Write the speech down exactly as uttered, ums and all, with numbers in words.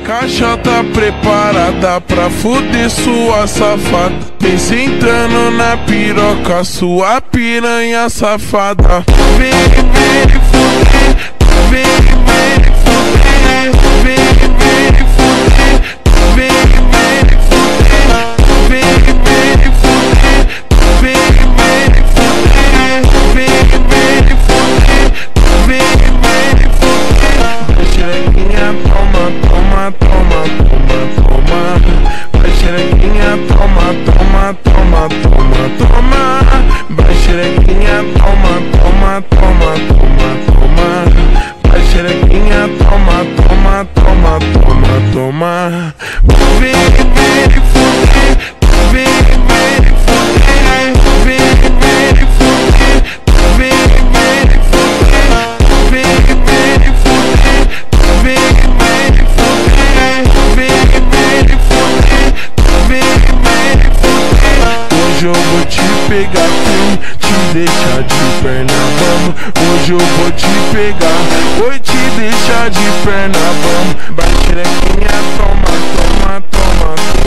caixa tá preparada pra fuder sua safada. Vem sentando na piroca, sua piranha safada. Vem, vem fuder, vem, vem fuder, vem, vem fuder, vem, vem fuder, vem, vem fuder, vem, vem fuder, vem, vem fuder, vem, vem fuder. Xerequinha, toma, toma, toma, toma, toma. Vai xerequinha, toma, toma, toma, toma, toma. Vai xerequinha, toma, toma, toma, toma, toma. Vai xerequinha, toma, toma, toma, toma, toma. Vem, vem fuder, vem, vem fuder, vem, vem fuder, vem, vem fuder, vem, vem fuder, vem, vem fuder, vem, vem fuder, vem, vem fuder. Hoje eu vou te pegar, sim, te deixar de perna, vamos. Hoje eu vou te pegar, vou te deixar de perna, vamos. Vai xerequinha, toma, toma, toma.